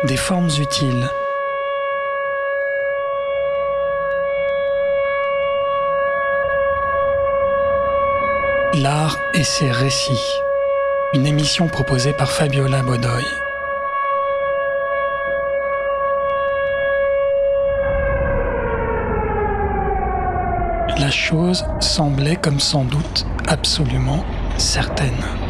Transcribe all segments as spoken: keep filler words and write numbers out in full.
Des formes utiles. L'art et ses récits. Une émission proposée par Fabiola Bodoy. La chose semblait comme sans doute absolument certaine.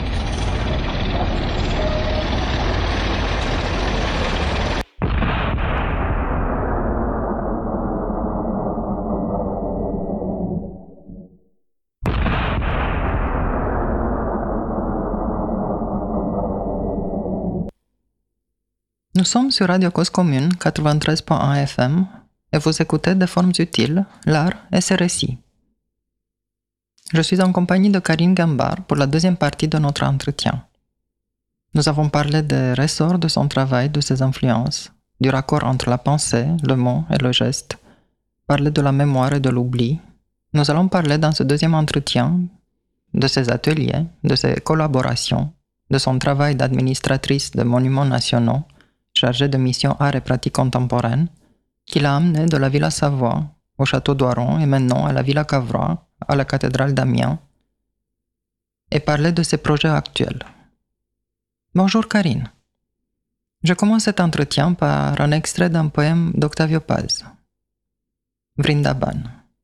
Nous sommes sur Radio Cause Commune quatre-vingt-treize point un F M et vous écoutez Des formes utiles, l'art et ses récits. Je suis en compagnie de Karine Gambart pour la deuxième partie de notre entretien. Nous avons parlé des ressorts de son travail, de ses influences, du raccord entre la pensée, le mot et le geste, parler de la mémoire et de l'oubli. Nous allons parler dans ce deuxième entretien de ses ateliers, de ses collaborations, de son travail d'administratrice de monuments nationaux, chargée de mission art et pratique contemporaine, qui l'a amené de la Villa Savoie au château d'Oiron et maintenant à la Villa Cavrois, à la cathédrale d'Amiens, et parler de ses projets actuels. Bonjour Karine. Je commence cet entretien par un extrait d'un poème d'Octavio Paz, Vrindaban.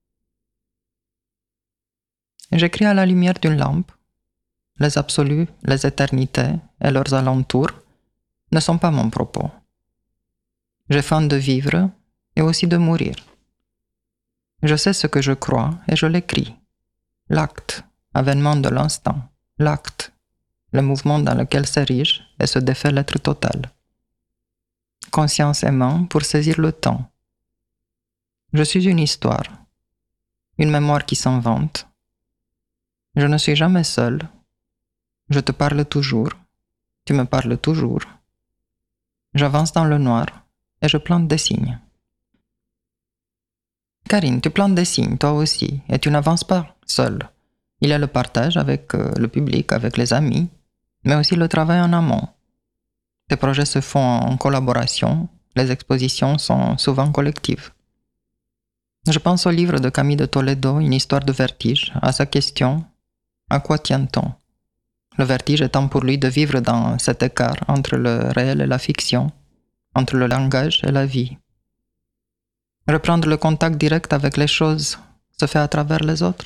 J'écris à la lumière d'une lampe. Les absolus, les éternités et leurs alentours ne sont pas mon propos. J'ai faim de vivre et aussi de mourir. Je sais ce que je crois et je l'écris. L'acte, avènement de l'instant, l'acte, le mouvement dans lequel s'érige et se défait l'être total. Conscience et main pour saisir le temps. Je suis une histoire, une mémoire qui s'invente. Je ne suis jamais seul. Je te parle toujours, tu me parles toujours. J'avance dans le noir et je plante des signes. Karine, tu plantes des signes, toi aussi, et tu n'avances pas seule. Il y a le partage avec euh, le public, avec les amis, mais aussi le travail en amont. Tes projets se font en collaboration, les expositions sont souvent collectives. Je pense au livre de Camille de Toledo, Une histoire de vertige, à sa question « À quoi tient-on » Le vertige étant pour lui de vivre dans cet écart entre le réel et la fiction, entre le langage et la vie. Reprendre le contact direct avec les choses se fait à travers les autres.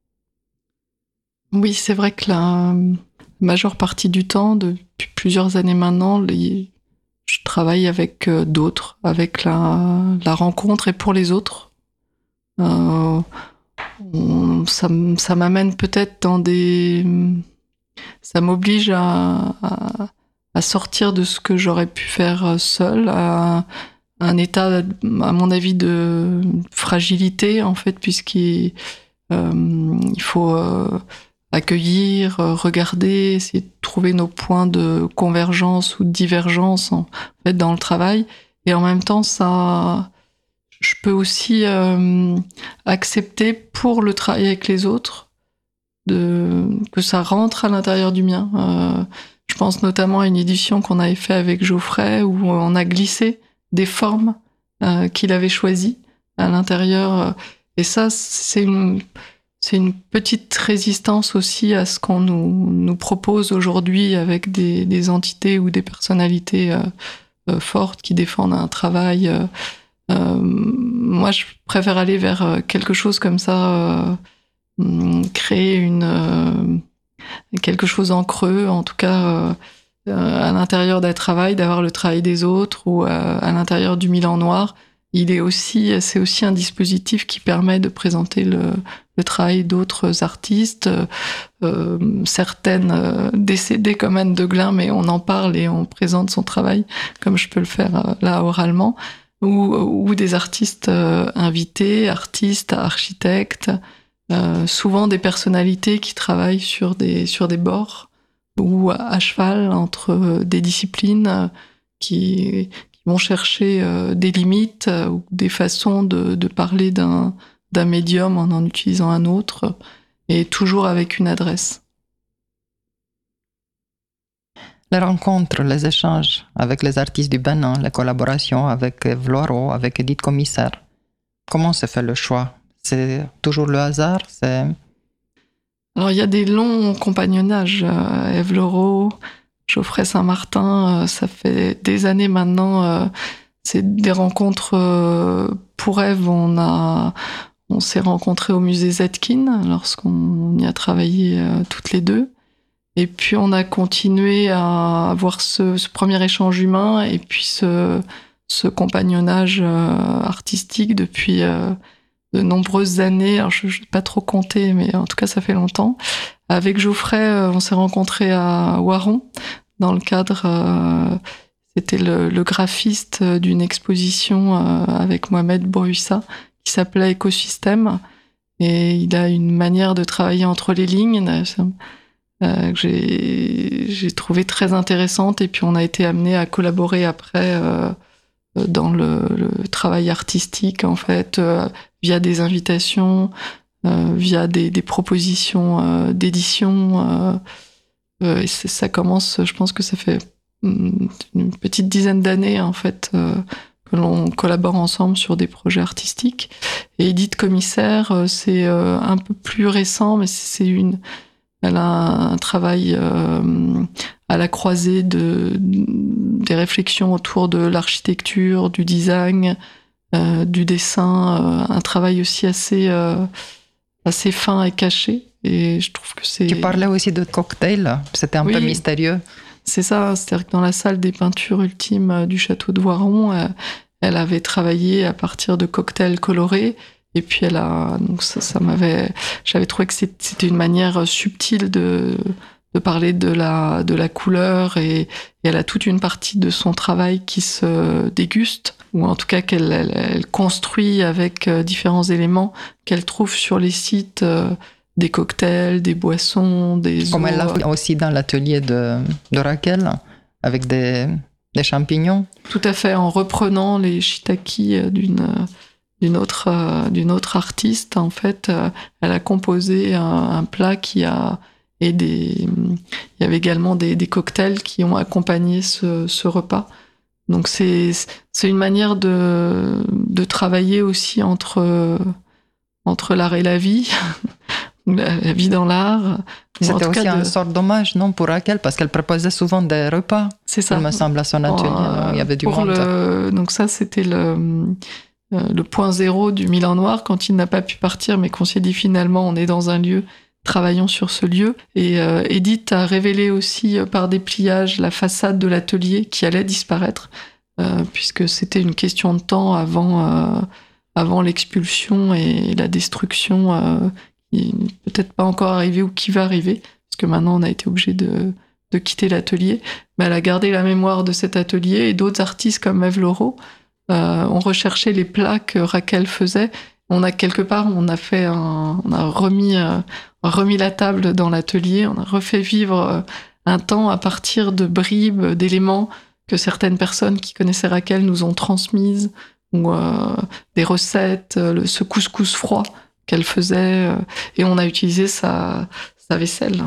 Oui, c'est vrai que la majeure partie du temps, depuis plusieurs années maintenant, les... je travaille avec d'autres, avec la, la rencontre et pour les autres. Euh, on... ça, ça m'amène peut-être dans des... Ça m'oblige à, à, à sortir de ce que j'aurais pu faire seule, à un état, à mon avis, de fragilité, en fait, puisqu'il euh, il faut euh, accueillir, regarder, essayer de trouver nos points de convergence ou de divergence, en fait, dans le travail. Et en même temps, ça, je peux aussi euh, accepter, pour le travail avec les autres, de, que ça rentre à l'intérieur du mien. Euh, je pense notamment à une édition qu'on avait fait avec Geoffrey où on a glissé des formes euh, qu'il avait choisies à l'intérieur. Et ça, c'est une, c'est une petite résistance aussi à ce qu'on nous, nous propose aujourd'hui avec des, des entités ou des personnalités euh, euh, fortes qui défendent un travail. Euh, euh, moi, je préfère aller vers quelque chose comme ça, euh, créer une euh, quelque chose en creux, en tout cas euh, à l'intérieur d'un travail, d'avoir le travail des autres, ou euh, à l'intérieur du Milan Noir. Il est aussi, c'est aussi un dispositif qui permet de présenter le, le travail d'autres artistes, euh, certaines euh, décédées comme Anne de Glin, mais on en parle et on présente son travail comme je peux le faire euh, là oralement, ou, ou des artistes euh, invités, artistes, architectes. Euh, souvent des personnalités qui travaillent sur des, sur des bords ou à cheval entre des disciplines qui, qui vont chercher euh, des limites euh, ou des façons de, de parler d'un, d'un médium en en utilisant un autre, et toujours avec une adresse. Les rencontres, les échanges avec les artistes du Bénin, les collaborations avec Eve Loireau, avec Edith Commissaire. Comment se fait le choix? C'est toujours le hasard? C'est... Alors, il y a des longs compagnonnages. Euh, Eve Loireau, Geoffrey Saint-Martin, euh, ça fait des années maintenant. Euh, c'est des rencontres euh, pour Eve. On, a, on s'est rencontrés au musée Zetkin lorsqu'on y a travaillé euh, toutes les deux. Et puis on a continué à avoir ce, ce premier échange humain et puis ce, ce compagnonnage euh, artistique depuis euh, de nombreuses années. Alors je ne vais pas trop compter, mais en tout cas ça fait longtemps. Avec Geoffrey, euh, on s'est rencontrés à Waron dans le cadre, euh, c'était le, le graphiste d'une exposition euh, avec Mohamed Brouissa qui s'appelait Écosystème. Et il a une manière de travailler entre les lignes. Euh, que j'ai, j'ai trouvé très intéressante, et puis on a été amené à collaborer après euh, dans le, le travail artistique, en fait, euh, via des invitations, euh, via des, des propositions euh, d'édition. Euh, euh, et ça commence, je pense que ça fait une petite dizaine d'années, en fait, euh, que l'on collabore ensemble sur des projets artistiques. Et Edith Commissaire, c'est euh, un peu plus récent, mais c'est une... Elle a un travail euh, à la croisée de, des réflexions autour de l'architecture, du design, euh, du dessin, euh, un travail aussi assez, euh, assez fin et caché. Et je trouve que c'est... Tu parlais aussi de cocktail, c'était un oui, peu mystérieux. C'est ça, c'est-à-dire que dans la salle des peintures ultimes du château de Voiron, euh, elle avait travaillé à partir de cocktails colorés. Et puis elle a, donc ça, ça m'avait, j'avais trouvé que c'était une manière subtile de, de parler de la, de la couleur, et, et elle a toute une partie de son travail qui se déguste, ou en tout cas qu'elle elle, elle construit avec différents éléments qu'elle trouve sur les sites, euh, des cocktails, des boissons, des Comme eaux. Elle l'a fait aussi dans l'atelier de, de Raquel, avec des, des champignons. Tout à fait, en reprenant les shiitake d'une... d'une autre euh, d'une autre artiste, en fait, euh, elle a composé un, un plat qui a et des il y avait également des, des cocktails qui ont accompagné ce, ce repas. Donc c'est c'est une manière de de travailler aussi entre entre l'art et la vie, la, la vie dans l'art. C'était aussi une de... sorte d'hommage, non, pour Raquel, parce qu'elle proposait souvent des repas. C'est ça. Il me semble à son atelier, euh, il y avait du pour monde. Le, donc ça, c'était le le point zéro du Milan Noir, quand il n'a pas pu partir, mais qu'on s'est dit finalement on est dans un lieu, travaillons sur ce lieu. Et euh, Edith a révélé aussi euh, par des pliages la façade de l'atelier qui allait disparaître, euh, puisque c'était une question de temps avant, euh, avant l'expulsion et la destruction euh, qui n'est peut-être pas encore arrivée ou qui va arriver, parce que maintenant on a été obligé de, de quitter l'atelier. Mais elle a gardé la mémoire de cet atelier, et d'autres artistes comme Eve Loireau Euh, on recherchait les plats que Raquel faisait. On a quelque part, on a fait un, on a remis, euh, remis la table dans l'atelier. On a refait vivre euh, un temps à partir de bribes, d'éléments que certaines personnes qui connaissaient Raquel nous ont transmises, ou euh, des recettes, euh, le, ce couscous froid qu'elle faisait, euh, et on a utilisé sa, sa vaisselle.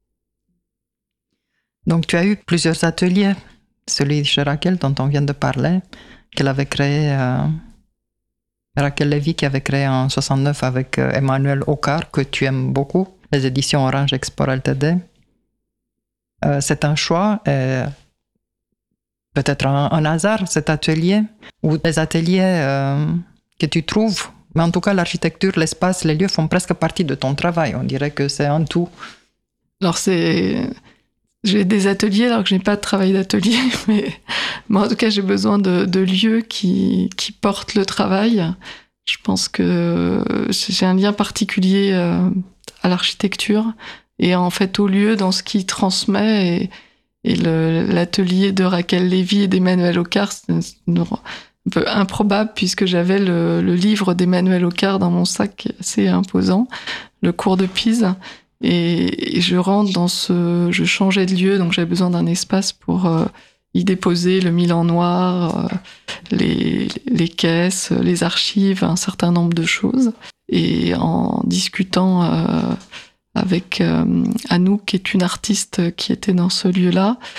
Donc tu as eu plusieurs ateliers, celui chez Raquel dont on vient de parler, qu'elle avait créé, euh, Raquel Lévy, qui avait créé en soixante-neuf avec euh, Emmanuel Ocard, que tu aimes beaucoup, les éditions Orange Export Ltd. Euh, c'est un choix, et peut-être un, un hasard, cet atelier, ou des ateliers euh, que tu trouves, mais en tout cas l'architecture, l'espace, les lieux font presque partie de ton travail, on dirait que c'est un tout. Alors c'est... J'ai des ateliers alors que je n'ai pas de travail d'atelier, mais, mais en tout cas j'ai besoin de, de lieux qui, qui portent le travail. Je pense que j'ai un lien particulier à l'architecture et en fait au lieu dans ce qui transmet, et, et le, l'atelier de Raquel Lévy et d'Emmanuel Ocard, c'est un peu improbable puisque j'avais le, le livre d'Emmanuel Ocard dans mon sac assez imposant, le cours de Pise. Et je rentre dans ce... Je changeais de lieu, donc j'avais besoin d'un espace pour euh, y déposer le Milan Noir, euh, les, les caisses, les archives, un certain nombre de choses. Et en discutant euh, avec euh, Anouk, qui est une artiste qui était dans ce lieu-là,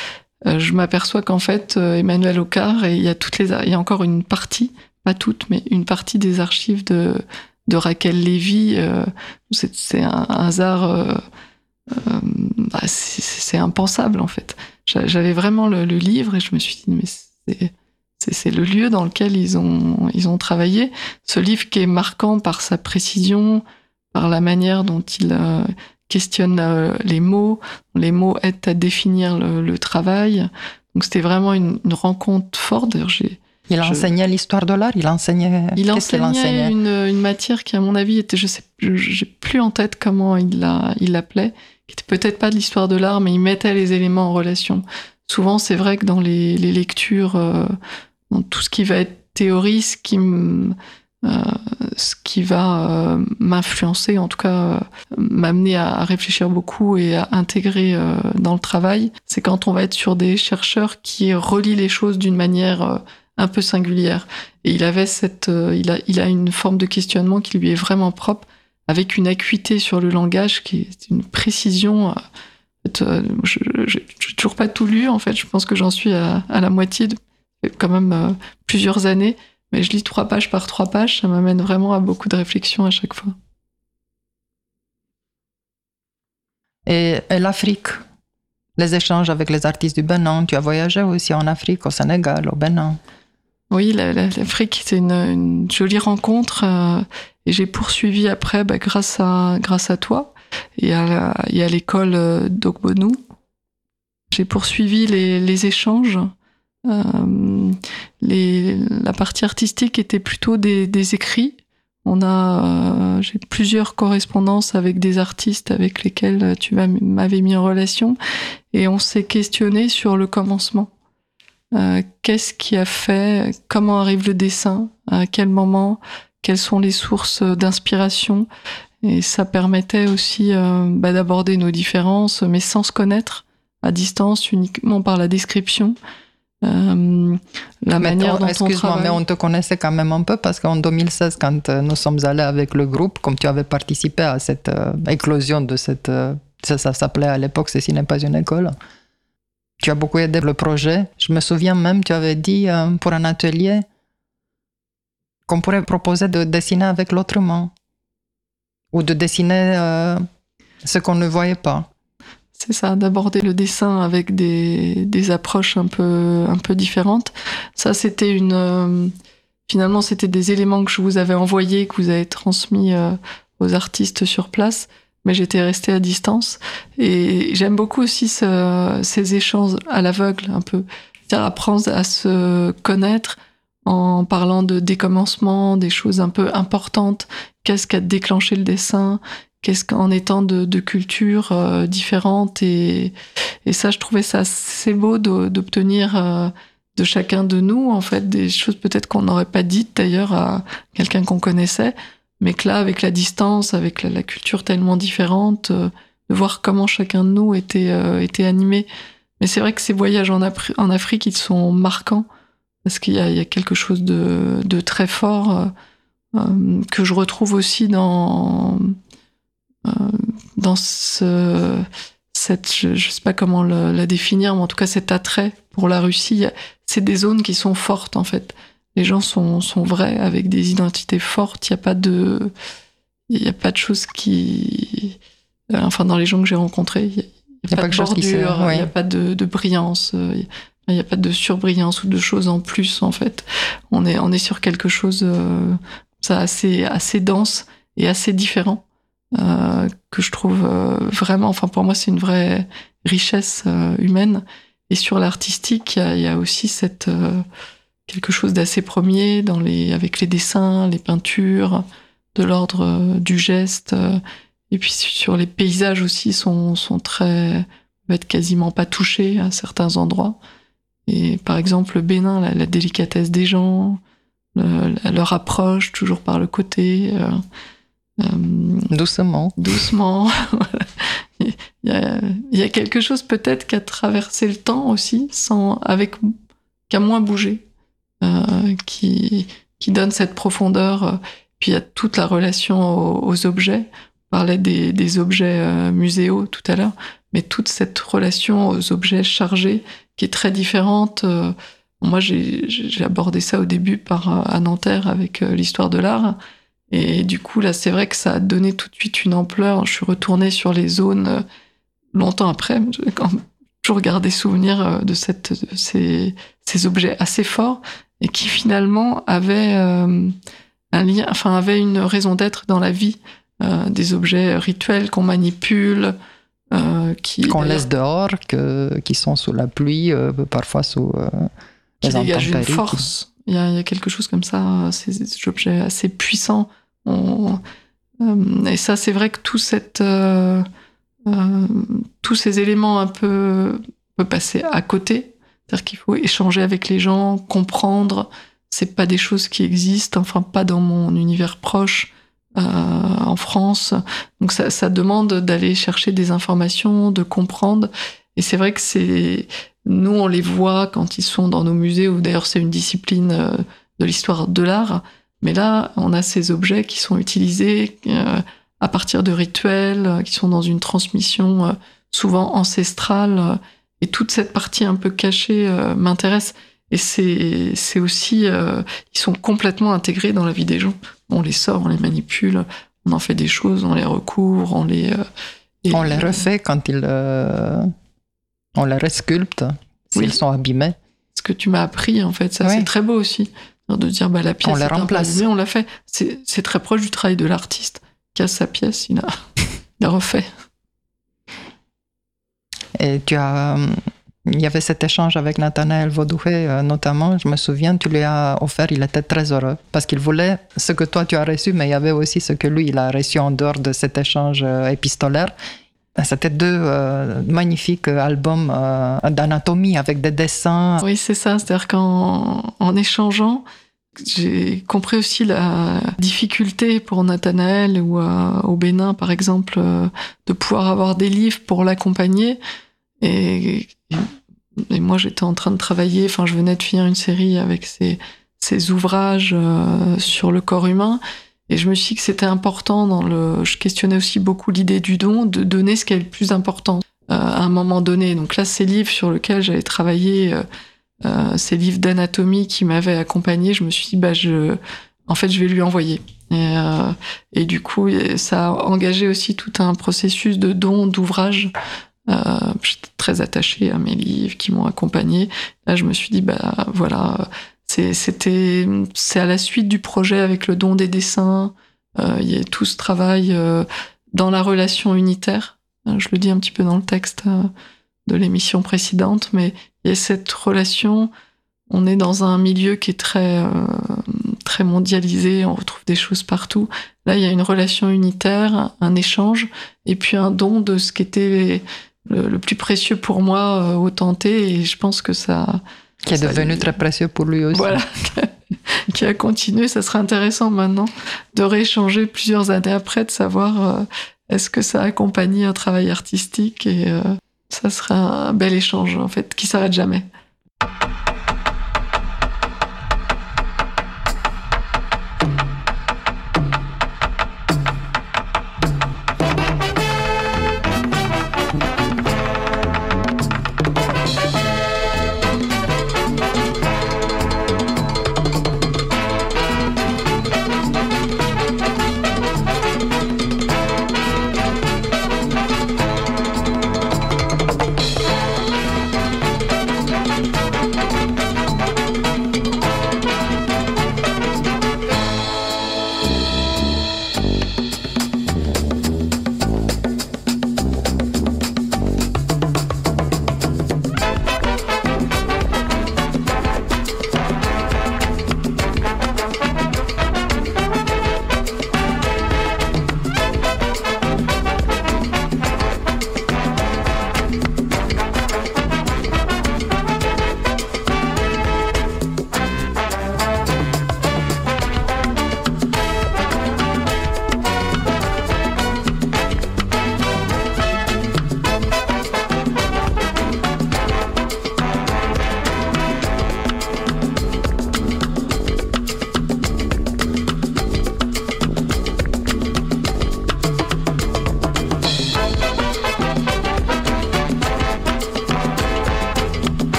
euh, je m'aperçois qu'en fait, euh, Emmanuel Ocar, et il y a toutes les, il y a encore une partie, pas toutes, mais une partie des archives de, de Raquel Lévy. Euh, c'est, c'est un, un hasard, euh, euh, bah, c'est, c'est impensable en fait. J'avais vraiment le, le livre et je me suis dit, mais c'est, c'est, c'est le lieu dans lequel ils ont, ils ont travaillé. Ce livre qui est marquant par sa précision, par la manière dont il euh, questionne euh, les mots. Les mots aident à définir le, le travail. Donc c'était vraiment une, une rencontre forte. D'ailleurs, j'ai, il je... enseignait l'histoire de l'art, il enseignait... Il enseignait, qu'il enseignait une, une matière qui, à mon avis, était, je sais, j'ai plus en tête comment il, l'a, il l'appelait, qui était peut-être pas de l'histoire de l'art, mais il mettait les éléments en relation. Souvent, c'est vrai que dans les, les lectures, euh, dans tout ce qui va être théorie, ce qui me... Euh, ce qui va euh, m'influencer, en tout cas euh, m'amener à, à réfléchir beaucoup et à intégrer euh, dans le travail, c'est quand on va être sur des chercheurs qui relient les choses d'une manière euh, un peu singulière. Et il avait cette, euh, il a, il a une forme de questionnement qui lui est vraiment propre, avec une acuité sur le langage qui est une précision. Euh, en fait, euh, je, je, j'ai toujours pas tout lu en fait. Je pense que j'en suis à, à la moitié, de, quand même euh, plusieurs années. Mais je lis trois pages par trois pages, ça m'amène vraiment à beaucoup de réflexions à chaque fois. Et, et l'Afrique, les échanges avec les artistes du Bénin, tu as voyagé aussi en Afrique, au Sénégal, au Bénin. Oui, la, la, l'Afrique, c'est une, une jolie rencontre euh, et j'ai poursuivi après bah, grâce, à, grâce à toi et à, la, et à l'école euh, d'Ogbonou. J'ai poursuivi les, les échanges. Euh, les, la partie artistique était plutôt des, des écrits. On a, euh, j'ai plusieurs correspondances avec des artistes avec lesquels tu m'avais mis en relation et on s'est questionné sur le commencement. Euh, qu'est-ce qui a fait, comment arrive le dessin, à quel moment, quelles sont les sources d'inspiration, et ça permettait aussi euh, bah, d'aborder nos différences, mais sans se connaître, à distance, uniquement par la description. Euh, la mais manière dont excuse-moi, on travaille. Mais on te connaissait quand même un peu parce qu'en deux mille seize, quand nous sommes allés avec le groupe, comme tu avais participé à cette euh, éclosion de cette... Euh, ça, ça s'appelait à l'époque « Ceci n'est pas une école ». Tu as beaucoup aidé le projet. Je me souviens même, tu avais dit euh, pour un atelier qu'on pourrait proposer de dessiner avec l'autre main ou de dessiner euh, ce qu'on ne voyait pas. C'est ça, d'aborder le dessin avec des, des approches un peu, un peu différentes. Ça, c'était une... Euh, finalement, c'était des éléments que je vous avais envoyés, que vous avez transmis euh, aux artistes sur place, mais j'étais restée à distance. Et j'aime beaucoup aussi ce, ces échanges à l'aveugle, un peu. C'est-à-dire apprendre à se connaître en parlant de décommencement, des choses un peu importantes. Qu'est-ce qui a déclenché le dessin ? Qu'est-ce qu'en étant de, de cultures euh, différentes et, et ça, je trouvais ça assez beau de, d'obtenir euh, de chacun de nous, en fait, des choses peut-être qu'on n'aurait pas dites d'ailleurs à quelqu'un qu'on connaissait, mais que là, avec la distance, avec la, la culture tellement différente, euh, de voir comment chacun de nous était, euh, était animé. Mais c'est vrai que ces voyages en, Afri- en Afrique, ils sont marquants parce qu'il y a, il y a quelque chose de, de très fort euh, euh, que je retrouve aussi dans... Euh, dans ce, cette, je, je sais pas comment le, la définir, mais en tout cas cet attrait pour la Russie, c'est des zones qui sont fortes en fait. Les gens sont, sont vrais avec des identités fortes. Il y a pas de, il y a pas de choses qui, euh, enfin dans les gens que j'ai rencontrés, il y a, il y a, y a pas, pas de bordure, il ouais. y a pas de, de brillance, il y a pas de surbrillance ou de choses en plus en fait. On est, on est sur quelque chose euh, ça assez, assez dense et assez différent. Euh, que je trouve euh, vraiment, enfin pour moi c'est une vraie richesse euh, humaine. Et sur l'artistique, il y, y a aussi cette euh, quelque chose d'assez premier dans les, avec les dessins, les peintures, de l'ordre euh, du geste. Euh, et puis sur les paysages aussi sont, sont très, peuvent être quasiment pas touchés à certains endroits. Et par exemple le Bénin, la, la délicatesse des gens, le, leur approche toujours par le côté. Euh, Euh, doucement. Doucement. il, y a, il y a quelque chose peut-être qui a traversé le temps aussi, sans, avec, qui a moins bougé, euh, qui, qui donne cette profondeur. Puis il y a toute la relation aux, aux objets. On parlait des, des objets euh, muséaux tout à l'heure, mais toute cette relation aux objets chargés qui est très différente. Euh, moi, j'ai, j'ai abordé ça au début par, à Nanterre avec euh, l'histoire de l'art. Et du coup, là, c'est vrai que ça a donné tout de suite une ampleur. Je suis retournée sur les zones euh, longtemps après. J'ai quand même toujours gardé souvenir de, cette, de ces, ces objets assez forts et qui finalement avaient euh, un lien, enfin, avaient une raison d'être dans la vie. Euh, des objets rituels qu'on manipule, euh, qui qu'on laisse dehors, que, qui sont sous la pluie, euh, parfois sous euh, les les intempéries. Qui dégagent une qui... force. Il y, a, il y a quelque chose comme ça, ces, ces objets assez puissants. On, euh, et ça, c'est vrai que tout cette, euh, euh, tous ces éléments un peu peuvent passer à côté. C'est-à-dire qu'il faut échanger avec les gens, comprendre. C'est pas des choses qui existent, enfin pas dans mon univers proche. Euh, en France, donc ça, ça demande d'aller chercher des informations, de comprendre. Et c'est vrai que c'est nous on les voit quand ils sont dans nos musées, ou d'ailleurs c'est une discipline euh, de l'histoire de l'art. Mais là, on a ces objets qui sont utilisés euh, à partir de rituels, euh, qui sont dans une transmission euh, souvent ancestrale. Euh, et toute cette partie un peu cachée euh, m'intéresse. Et c'est, c'est aussi, euh, ils sont complètement intégrés dans la vie des gens. On les sort, on les manipule, on en fait des choses, on les recouvre, on les... Euh, et on les refait quand ils... Euh, on les resculpte, s'ils oui. sont abîmés. Ce que tu m'as appris, en fait, ça oui. c'est très beau aussi. De dire, bah, la pièce on les remplace. Abîmée, on l'a fait. C'est, c'est très proche du travail de l'artiste. Il casse sa pièce, il a, il a refait. Et tu as... Il y avait cet échange avec Nathanaël Vaudouhet, euh, notamment, je me souviens, tu lui as offert, il était très heureux, parce qu'il voulait ce que toi tu as reçu, mais il y avait aussi ce que lui, il a reçu en dehors de cet échange euh, épistolaire. C'était deux euh, magnifiques albums euh, d'anatomie avec des dessins. Oui, c'est ça, c'est-à-dire qu'en en échangeant, j'ai compris aussi la difficulté pour Nathanaël ou euh, au Bénin, par exemple, euh, de pouvoir avoir des livres pour l'accompagner. Et, et moi, j'étais en train de travailler, enfin, je venais de finir une série avec ces, ces ouvrages euh, sur le corps humain, et je me suis dit que c'était important dans le... Je questionnais aussi beaucoup l'idée du don, de donner ce qui est le plus important euh, à un moment donné. Donc là, ces livres sur lesquels j'avais travaillé, euh, euh, ces livres d'anatomie qui m'avaient accompagné, je me suis dit, bah, je... en fait, je vais lui envoyer. Et, euh, et du coup, ça a engagé aussi tout un processus de don d'ouvrages. Euh, j'étais très attachée à mes livres qui m'ont accompagnée. Là, je me suis dit, bah voilà, c'est, c'était, c'est à la suite du projet avec le don des dessins. Euh, il y a tout ce travail euh, dans la relation unitaire. Je le dis un petit peu dans le texte euh, de l'émission précédente, mais il y a cette relation. On est dans un milieu qui est très, euh, très mondialisé, on retrouve des choses partout. Là, il y a une relation unitaire, un échange, et puis un don de ce qui était le, le plus précieux pour moi euh, au tenté, et je pense que ça... Qui est ça, devenu très précieux pour lui aussi. Voilà, qui a continué. Ça serait intéressant maintenant de rééchanger plusieurs années après, de savoir euh, est-ce que ça a accompagné un travail artistique, et euh, ça serait un bel échange, en fait, qui s'arrête jamais.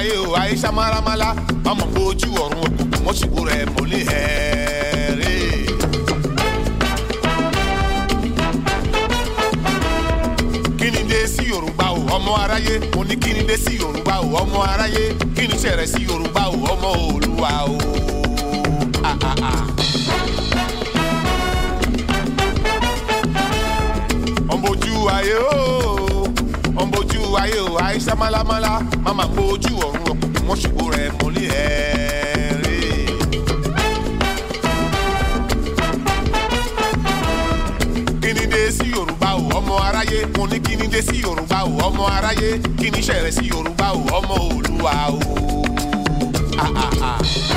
ayé o ayé ṣamáramálá mama bójú ọ̀run òkùnkùn mọ́ṣíkò rẹ̀ mọ́lẹ̀ ẹ̀ẹ́rẹ́. kí ni dé sí Yorùbá o ọmọ aráyé mo ní kí ni dé sí Yorùbá o ọmọ aráyé kí ni ṣẹ̀rẹ̀ sí Yorùbá o ọmọ Olúwa o. Ah, ah, ah. ọmọbójú ayé o ọmọbójú ayé o ayé ṣamálámálá mama bójú ọ̀run òkùnkùn mọ́ṣíkò rẹ̀ mọ́lẹ̀ ẹ̀ẹ́rẹ́. kí ni dé sí Yorùbá o ọmọ aráyé mo ní kí ni dé sí Yorùbá o ọmọ aráyé kí ni ṣẹ̀rẹ̀ sí Yorùbá o ọmọ Olúwa o. Ah, ah, ah.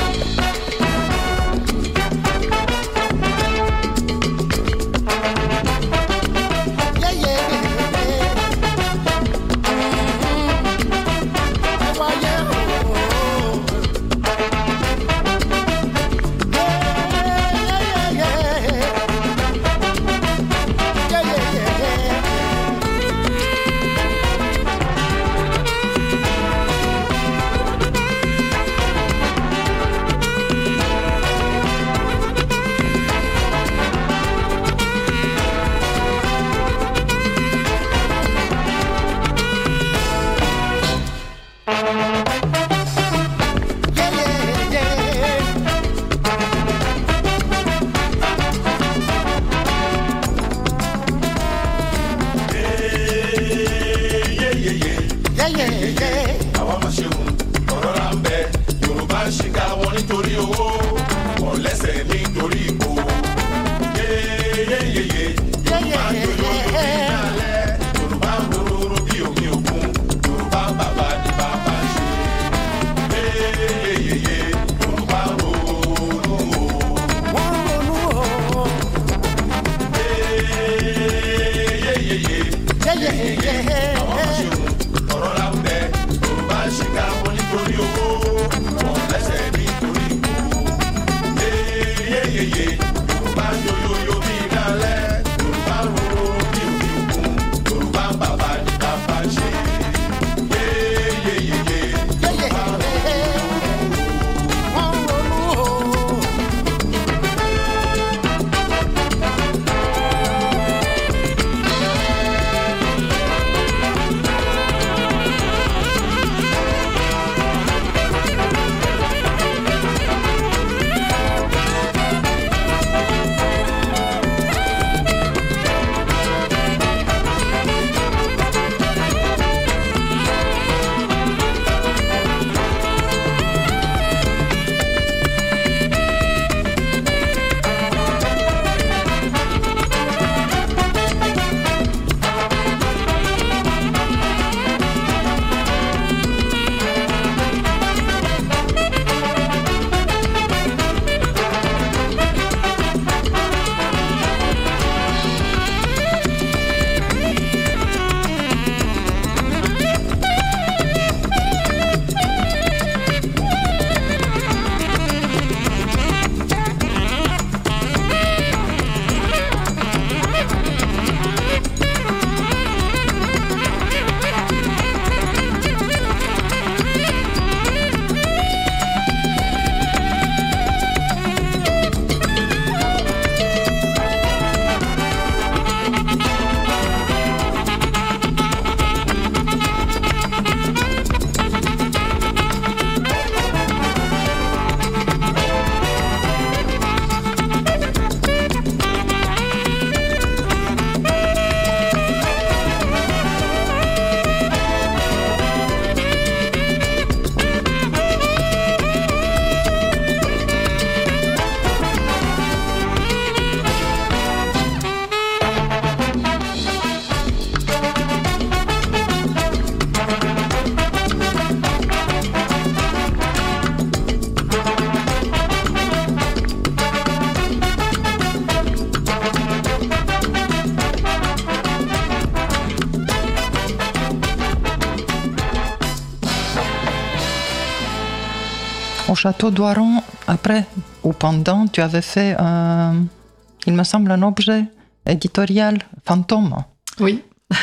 Au château d'Oiron, après ou pendant, tu avais fait, euh, il me semble, un objet éditorial fantôme. Oui.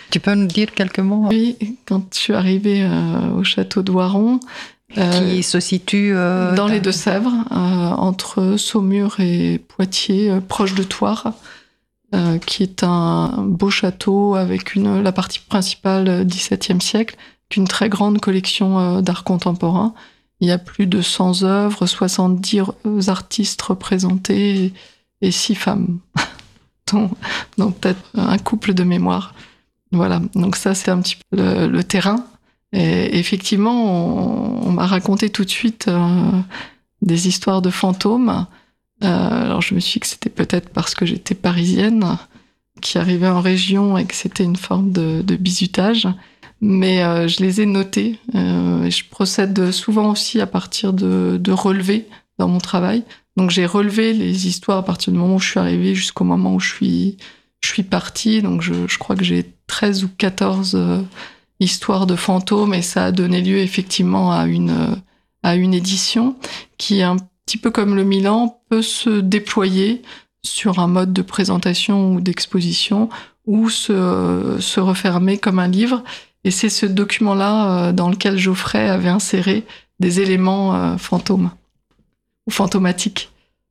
Tu peux nous dire quelques mots? Oui, quand je suis arrivée euh, au château de Voiron, euh, qui se situe euh, dans les Deux-Sèvres, euh, entre Saumur et Poitiers, euh, proche de Thouars, euh, qui est un beau château avec une, la partie principale dix-septième siècle, une très grande collection euh, d'art contemporain. Il y a plus de cent œuvres, soixante-dix artistes représentés et, et six femmes, dont, dont peut-être un couple de mémoire. Voilà, donc ça c'est un petit peu le, le terrain. Et effectivement, on, on m'a raconté tout de suite euh, des histoires de fantômes. Euh, alors je me suis dit que c'était peut-être parce que j'étais parisienne, qui arrivait en région et que c'était une forme de, de bizutage. Mais euh, je les ai notés. Euh, et je procède souvent aussi à partir de, de relevés dans mon travail. Donc j'ai relevé les histoires à partir du moment où je suis arrivée jusqu'au moment où je suis, je suis partie. Donc je, je crois que j'ai treize ou quatorze euh, histoires de fantômes et ça a donné lieu effectivement à une, euh, à une édition qui, un petit peu comme le Milan, peut se déployer sur un mode de présentation ou d'exposition ou se, euh, se refermer comme un livre. Et c'est ce document-là euh, dans lequel Geoffrey avait inséré des éléments euh, fantômes ou fantomatiques.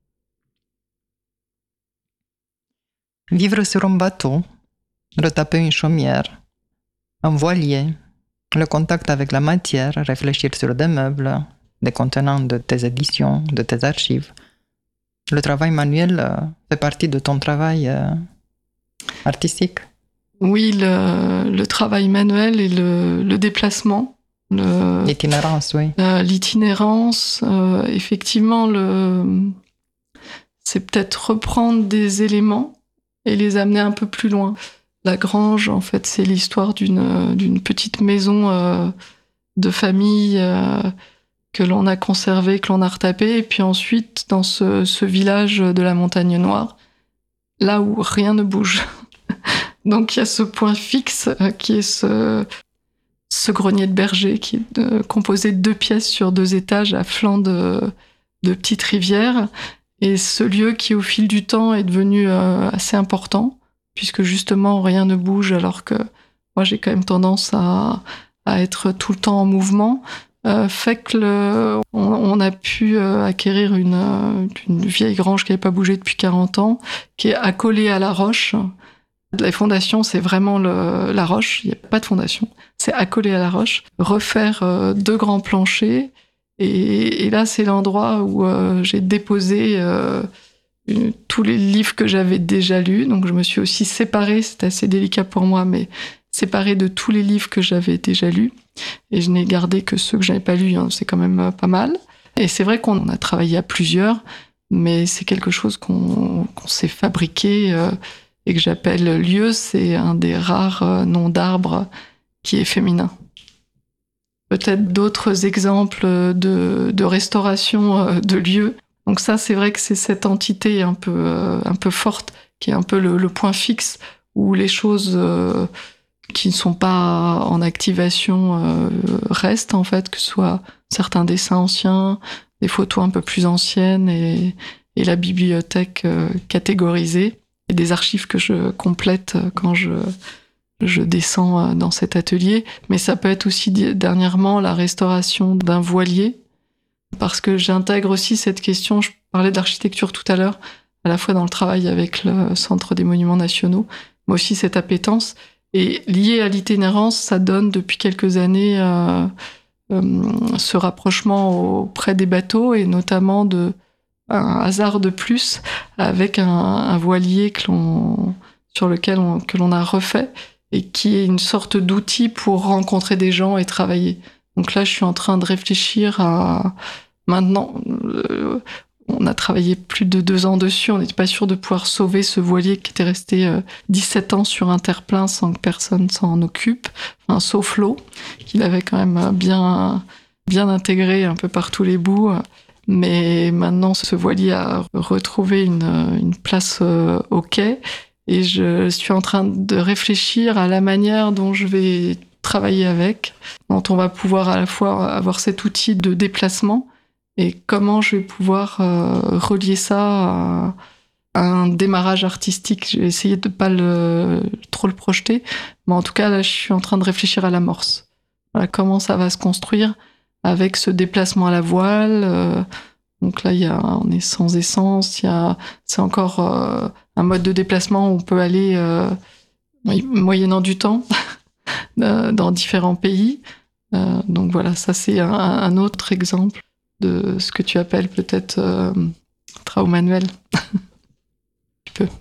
Vivre sur un bateau, retaper une chaumière, un voilier, le contact avec la matière, réfléchir sur des meubles, des contenants de tes éditions, de tes archives. Le travail manuel euh, fait partie de ton travail euh, artistique. Oui, le, le travail manuel et le, le déplacement. Le, l'itinérance, oui. Euh, l'itinérance, euh, effectivement, le, c'est peut-être reprendre des éléments et les amener un peu plus loin. La grange, en fait, c'est l'histoire d'une, d'une petite maison euh, de famille euh, que l'on a conservée, que l'on a retapée. Et puis ensuite, dans ce, ce village de la Montagne Noire, là où rien ne bouge. Donc il y a ce point fixe euh, qui est ce, ce grenier de berger qui est de, composé de deux pièces sur deux étages à flanc de, de petites rivières. Et ce lieu qui, au fil du temps, est devenu euh, assez important, puisque justement rien ne bouge, alors que moi j'ai quand même tendance à, à être tout le temps en mouvement, euh, fait que le, on, on a pu euh, acquérir une, une vieille grange qui n'avait pas bougé depuis quarante ans, qui est accolée à la roche. La fondation, c'est vraiment le, la roche, il n'y a pas de fondation, c'est accolé à la roche. Refaire euh, deux grands planchers, et, et là, c'est l'endroit où euh, j'ai déposé euh, une, tous les livres que j'avais déjà lus. Donc, je me suis aussi séparée, c'était assez délicat pour moi, mais séparée de tous les livres que j'avais déjà lus. Et je n'ai gardé que ceux que je n'avais pas lus, hein, c'est quand même pas mal. Et c'est vrai qu'on a travaillé à plusieurs, mais c'est quelque chose qu'on, qu'on s'est fabriqué euh, et que j'appelle lieu. C'est un des rares euh, noms d'arbres qui est féminin. Peut-être d'autres exemples de, de restauration euh, de lieux. Donc ça, c'est vrai que c'est cette entité un peu, euh, un peu forte, qui est un peu le, le point fixe, où les choses euh, qui ne sont pas en activation euh, restent, en fait, que ce soit certains dessins anciens, des photos un peu plus anciennes, et, et la bibliothèque euh, catégorisée, et des archives que je complète quand je, je descends dans cet atelier. Mais ça peut être aussi dernièrement la restauration d'un voilier, parce que j'intègre aussi cette question, je parlais d'architecture tout à l'heure, à la fois dans le travail avec le Centre des Monuments Nationaux, mais aussi cette appétence. Et lié à l'itinérance, ça donne depuis quelques années euh, euh, ce rapprochement auprès des bateaux, et notamment de un hasard de plus avec un, un voilier que l'on, sur lequel on, que l'on a refait, et qui est une sorte d'outil pour rencontrer des gens et travailler. Donc là, je suis en train de réfléchir à... Maintenant, euh, on a travaillé plus de deux ans dessus, on n'était pas sûr de pouvoir sauver ce voilier qui était resté euh, dix-sept ans sur un terre-plein sans que personne s'en occupe, enfin, sauf l'eau, qu'il avait quand même bien, bien intégré un peu par tous les bouts. Mais maintenant, ce voilier a retrouvé une, une place euh, au quai, et je suis en train de réfléchir à la manière dont je vais travailler avec, dont on va pouvoir à la fois avoir cet outil de déplacement, et comment je vais pouvoir euh, relier ça à, un démarrage artistique. J'ai essayé de pas le, trop le projeter, mais en tout cas, là, je suis en train de réfléchir à l'amorce. Voilà, comment ça va se construire avec ce déplacement à la voile. Euh, donc là, il y a, on est sans essence. Il y a, c'est encore euh, un mode de déplacement où on peut aller euh, moyennant du temps dans différents pays. Euh, donc voilà, ça c'est un, un autre exemple de ce que tu appelles peut-être euh, travaux manuels. Tu peux.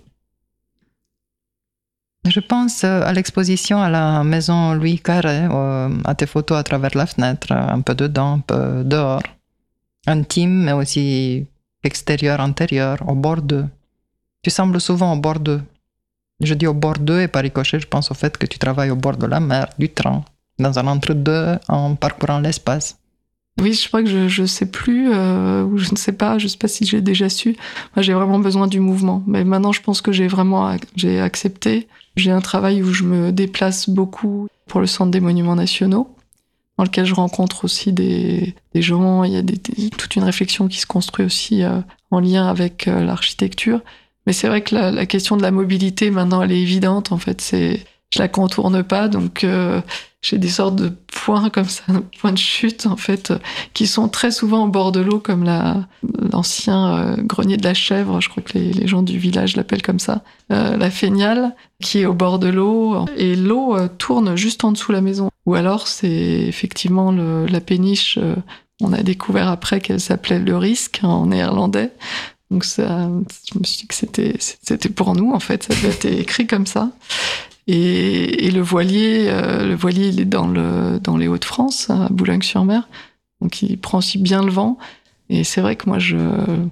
Je pense à l'exposition à la maison Louis Carré, à tes photos à travers la fenêtre, un peu dedans, un peu dehors. Intime, mais aussi extérieur, intérieur, au bord d'eux. Tu sembles souvent au bord d'eux. Je dis au bord d'eux et par ricochet, je pense au fait que tu travailles au bord de la mer, du train, dans un entre-deux, en parcourant l'espace. Oui, je crois que je je sais plus, euh, ou je ne sais pas, je sais pas si j'ai déjà su. Moi, j'ai vraiment besoin du mouvement. Mais maintenant, je pense que j'ai vraiment j'ai accepté. J'ai un travail où je me déplace beaucoup pour le Centre des Monuments Nationaux, dans lequel je rencontre aussi des, des gens. Il y a des, des, toute une réflexion qui se construit aussi euh, en lien avec euh, l'architecture. Mais c'est vrai que la, la question de la mobilité, maintenant, elle est évidente. En fait, c'est, je la contourne pas, donc euh, j'ai des sortes de points comme ça, de points de chute, en fait, qui sont très souvent au bord de l'eau, comme la, l'ancien euh, grenier de la Chèvre, je crois que les, les gens du village l'appellent comme ça, euh, la Féniale, qui est au bord de l'eau, et l'eau euh, tourne juste en dessous de la maison. Ou alors, c'est effectivement le, la péniche, euh, on a découvert après qu'elle s'appelait le Risque en néerlandais. Donc ça, je me suis dit que c'était, c'était pour nous, en fait, ça devait être écrit comme ça. Et, et le voilier, euh, le voilier, il est dans le dans les Hauts-de-France, à Boulogne-sur-Mer, donc il prend aussi bien le vent. Et c'est vrai que moi, je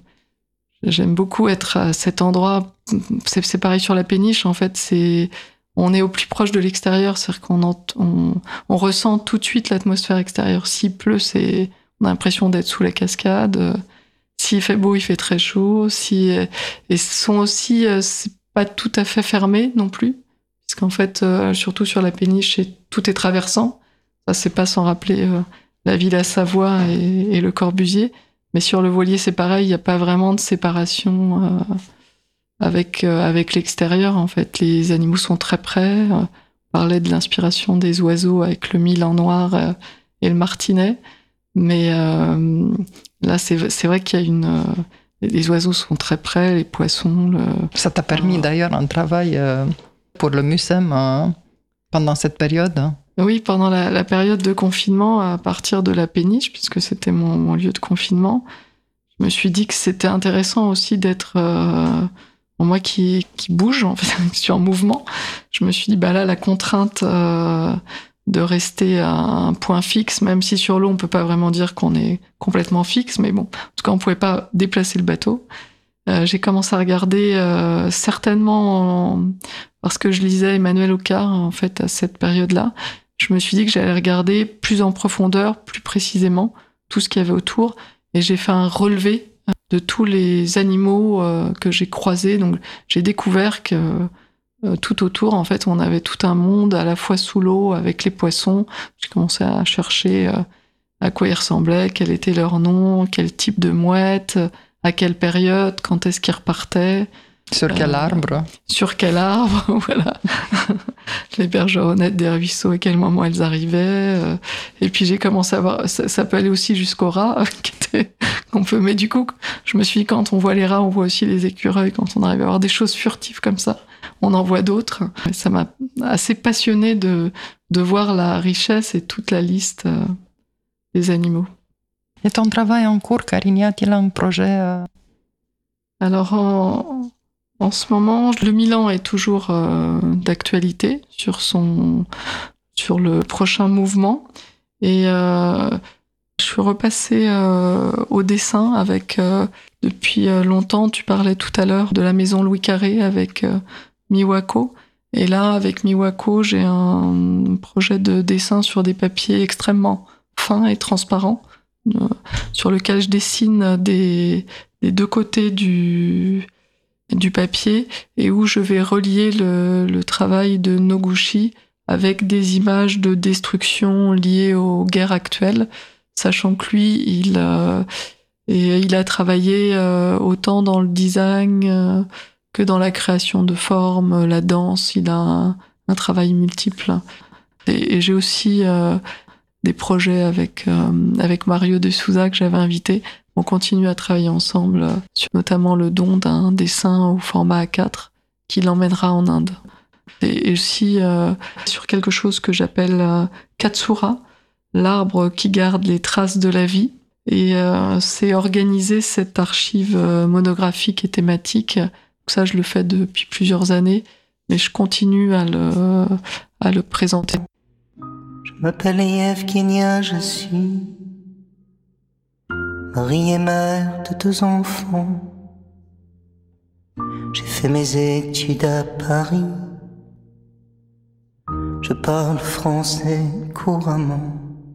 j'aime beaucoup être à cet endroit. C'est, c'est pareil sur la péniche, en fait, c'est on est au plus proche de l'extérieur, c'est-à-dire qu'on ent, on, on ressent tout de suite l'atmosphère extérieure. S'il pleut, c'est on a l'impression d'être sous la cascade. S'il fait beau, il fait très chaud. Si et ce sont aussi c'est pas tout à fait fermé non plus. Parce qu'en fait, euh, surtout sur la péniche, c'est, tout est traversant. Ça, c'est pas sans rappeler euh, la Villa Savoie et, et le Corbusier. Mais sur le voilier, c'est pareil, il n'y a pas vraiment de séparation euh, avec, euh, avec l'extérieur. En fait, les animaux sont très près. On parlait de l'inspiration des oiseaux avec le milan noir euh, et le martinet. Mais euh, là, c'est, c'est vrai qu'il y a une... Euh, les oiseaux sont très près, les poissons... Le... Ça t'a permis euh, d'ailleurs un travail... Euh... pour le Mucem hein, pendant cette période. Oui, pendant la, la période de confinement, à partir de la péniche, puisque c'était mon, mon lieu de confinement, je me suis dit que c'était intéressant aussi d'être... Euh, moi qui, qui bouge, en fait, qui suis en mouvement, je me suis dit, bah là, la contrainte euh, de rester à un point fixe, même si sur l'eau, on peut pas vraiment dire qu'on est complètement fixe, mais bon, en tout cas, on pouvait pas déplacer le bateau. Euh, j'ai commencé à regarder euh, certainement... En, parce que je lisais Emmanuel Ocar, en fait, à cette période-là, je me suis dit que j'allais regarder plus en profondeur, plus précisément, tout ce qu'il y avait autour. Et j'ai fait un relevé de tous les animaux euh, que j'ai croisés. Donc, j'ai découvert que euh, tout autour, en fait, on avait tout un monde, à la fois sous l'eau, avec les poissons. J'ai commencé à chercher euh, à quoi ils ressemblaient, quel était leur nom, quel type de mouette, à quelle période, quand est-ce qu'ils repartaient. Sur quel arbre euh, Sur quel arbre, voilà. Les bergeronnettes des ruisseaux, à quel moment elles arrivaient. Euh, et puis j'ai commencé à voir, ça, ça peut aller aussi jusqu'aux rats, qui étaient, qu'on peut, mais du coup, je me suis dit, quand on voit les rats, on voit aussi les écureuils, quand on arrive à voir des choses furtives comme ça, on en voit d'autres. Et ça m'a assez passionné de, de voir la richesse et toute la liste euh, des animaux. Et ton travail en cours, Karine, y a-t-il un projet euh... Alors, en... En ce moment, le Milan est toujours euh, d'actualité sur son, sur le prochain mouvement. Et euh, je suis repassée euh, au dessin avec, euh, depuis longtemps, tu parlais tout à l'heure de la maison Louis Carré avec euh, Miwako. Et là, avec Miwako, j'ai un projet de dessin sur des papiers extrêmement fins et transparents, euh, sur lequel je dessine des, des deux côtés du... du papier et où je vais relier le, le travail de Noguchi avec des images de destruction liées aux guerres actuelles, sachant que lui, il, euh, Et il a travaillé euh, autant dans le design euh, que dans la création de formes, la danse. Il a un, un travail multiple. Et, et j'ai aussi euh, des projets avec, euh, avec Mario de Souza que j'avais invité. On continue à travailler ensemble euh, sur notamment le don d'un dessin au format A quatre qui l'emmènera en Inde. Et, et aussi euh, sur quelque chose que j'appelle euh, Katsura, l'arbre qui garde les traces de la vie. Et euh, c'est organiser cette archive euh, monographique et thématique. Ça, je le fais depuis plusieurs années, mais je continue à le, à le présenter. Je m'appelle Evgenia, je suis mariée et mère de deux enfants. J'ai fait mes études à Paris. Je parle français couramment.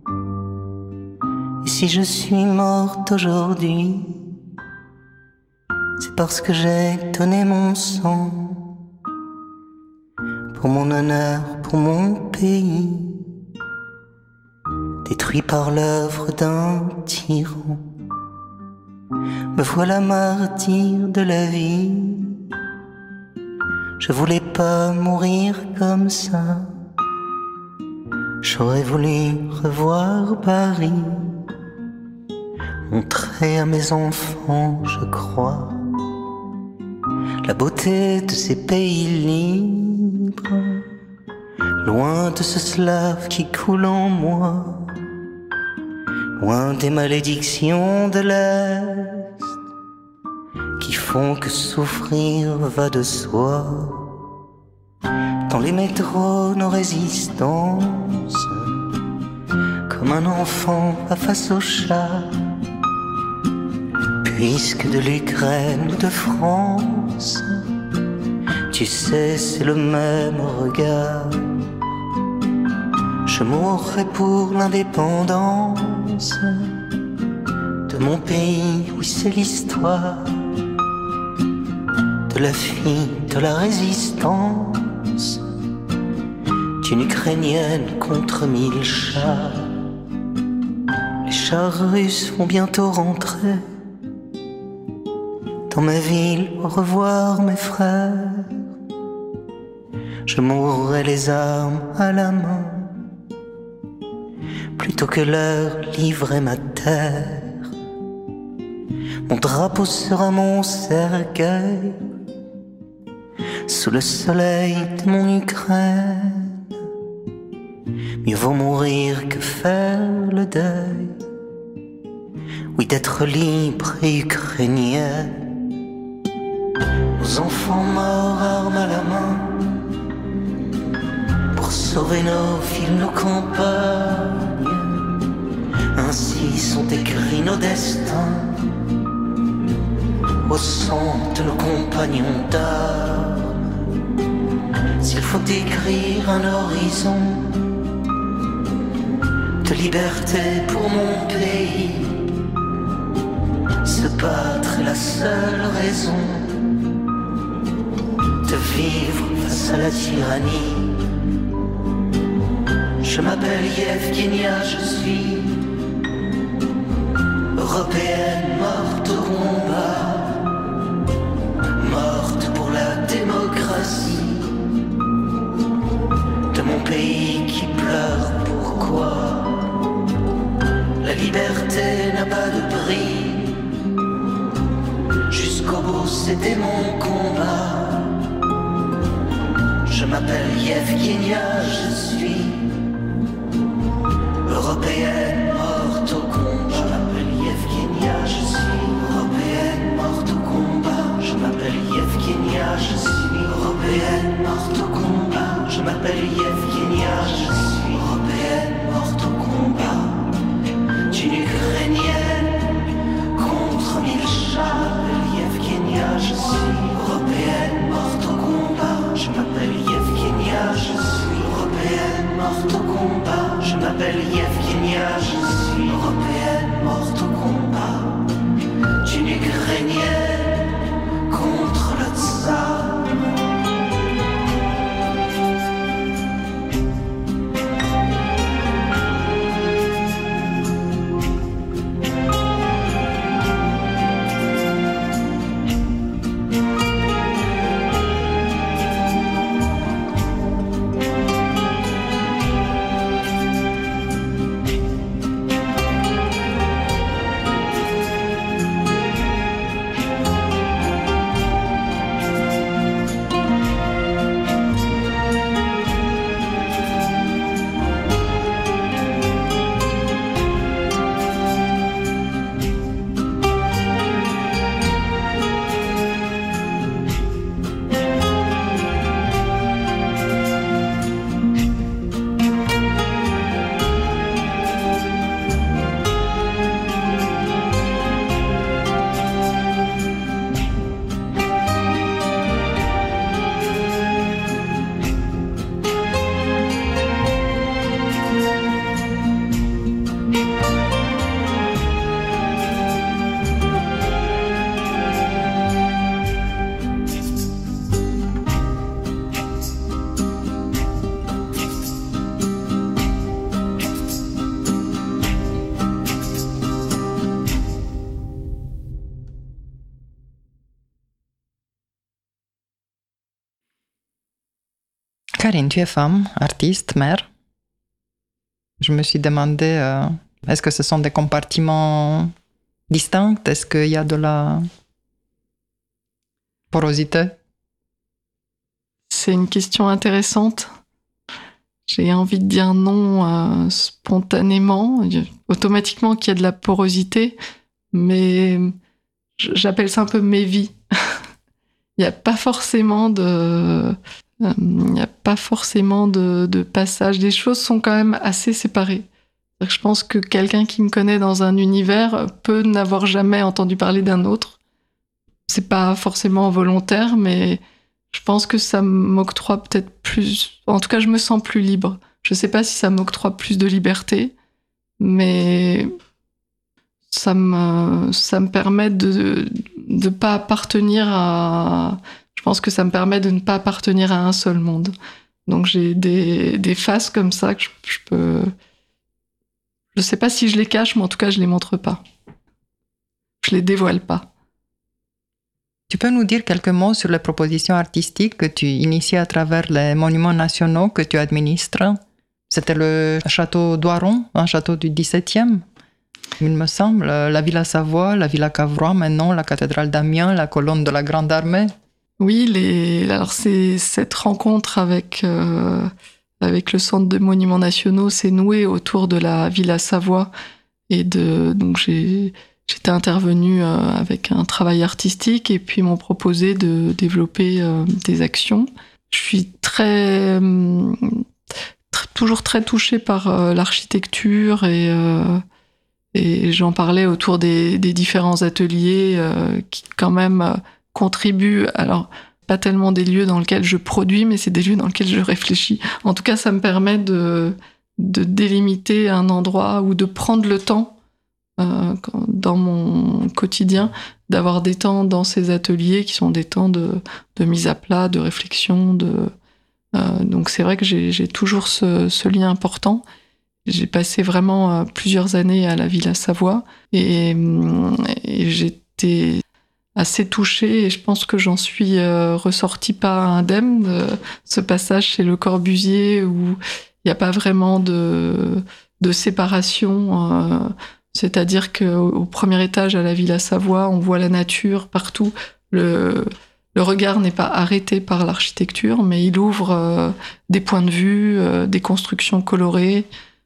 Et si je suis morte aujourd'hui, c'est parce que j'ai donné mon sang pour mon honneur, pour mon pays, détruit par l'œuvre d'un tyran. Me voilà martyr de la vie. Je voulais pas mourir comme ça. J'aurais voulu revoir Paris, montrer à mes enfants, je crois, la beauté de ces pays libres, loin de ce slave qui coule en moi, loin des malédictions de l'Est qui font que souffrir va de soi. Dans les métros, nos résistances, comme un enfant pas face au chat. Puisque de l'Ukraine ou de France, tu sais, c'est le même regard. Je mourrai pour l'indépendance de mon pays, oui, c'est l'histoire de la fille de la résistance, d'une Ukrainienne contre mille chats. Les chars russes vont bientôt rentrer dans ma ville, au revoir mes frères. Je mourrai les armes à la main, plutôt que leur livrer ma terre. Mon drapeau sera mon cercueil, sous le soleil de mon Ukraine. Mieux vaut mourir que faire le deuil, oui, d'être libre et ukrainienne. Nos enfants morts armes à la main pour sauver nos villes, nos campagnes. Ainsi sont écrits nos destins au sang de nos compagnons d'armes. S'il faut écrire un horizon de liberté pour mon pays, se battre est la seule raison de vivre face à la tyrannie. Je m'appelle Evgenia, je suis européenne morte au combat, morte pour la démocratie de mon pays qui pleure. Pourquoi la liberté n'a pas de prix? Jusqu'au bout c'était mon combat. Je m'appelle Evgenia, je suis européenne morte au combat. Je m'appelle Evgenia, je suis européenne morte au combat. Je m'appelle Evgenia, je suis européenne morte au combat. Je m'appelle Evgenia, je suis européenne morte au combat. D'une Ukrainienne contre mille chats. Evgenia, je suis européenne morte au combat. Je m'appelle Evgenia, je suis européenne morte au combat. Je m'appelle Evgenia, je Karine, tu es femme, artiste, mère. Je me suis demandé, euh, est-ce que ce sont des compartiments distincts? Est-ce qu'il y a de la porosité? C'est une question intéressante. J'ai envie de dire non euh, spontanément, automatiquement qu'il y a de la porosité, mais j'appelle ça un peu mes vies. Il n'y a pas forcément de, il n'y a pas forcément de, de passage. Les choses sont quand même assez séparées. Je pense que quelqu'un qui me connaît dans un univers peut n'avoir jamais entendu parler d'un autre. C'est pas forcément volontaire, mais je pense que ça m'octroie peut-être plus... En tout cas, je me sens plus libre. Je sais pas si ça m'octroie plus de liberté, mais ça me, ça me permet de ne pas appartenir à... Je pense que ça me permet de ne pas appartenir à un seul monde. Donc j'ai des, des faces comme ça que je, je peux... Je sais pas si je les cache, mais en tout cas, je les montre pas. Je les dévoile pas. Tu peux nous dire quelques mots sur les propositions artistiques que tu inities à travers les monuments nationaux que tu administres? C'était le château d'Oiron, un château du dix-septième, il me semble, la Villa Savoie, la Villa Cavrois, maintenant la cathédrale d'Amiens, la colonne de la Grande Armée. Oui, les... alors c'est cette rencontre avec, euh, avec le Centre de monuments nationaux s'est nouée autour de la Villa Savoie. Et de... donc j'ai... J'étais intervenue euh, avec un travail artistique et puis ils m'ont proposé de développer euh, des actions. Je suis très, euh, très toujours très touchée par euh, l'architecture et, euh, et j'en parlais autour des, des différents ateliers euh, qui quand même euh, contribuent. Alors pas tellement des lieux dans lesquels je produis, mais c'est des lieux dans lesquels je réfléchis. En tout cas, ça me permet de, de délimiter un endroit ou de prendre le temps Euh, dans mon quotidien, d'avoir des temps dans ces ateliers qui sont des temps de, de mise à plat, de réflexion. De, euh, donc c'est vrai que j'ai, j'ai toujours ce, ce lien important. J'ai passé vraiment euh, plusieurs années à la Villa Savoie et, et j'étais assez touchée et je pense que j'en suis euh, ressortie pas indemne de ce passage chez Le Corbusier où il n'y a pas vraiment de, de séparation. Euh, C'est-à-dire qu'au premier étage, à la Villa Savoie, on voit la nature partout. Le, le regard n'est pas arrêté par l'architecture, mais il ouvre euh, des points de vue, euh, des constructions colorées,